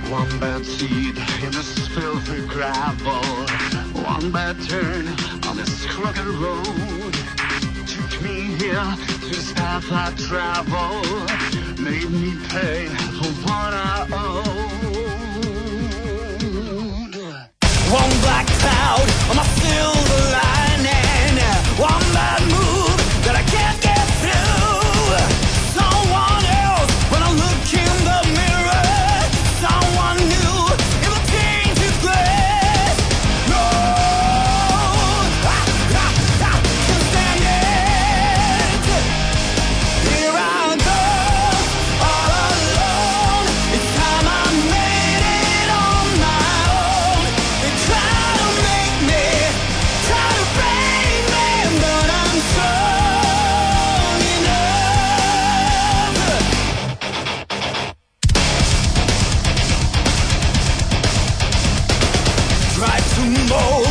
One bad seed in this filthy gravel, one bad turn on this crooked road took me here to this path I travel, made me pay for what I owed. One black cloud on my silver lining, one bad move that I can't get through. Someone else when I look in the mirror, someone new in the tainted grass. No, can't stand it. Here I go, all alone. It's time I made it on my own. They try to make me, try to break me, but I'm strong enough. Try to mold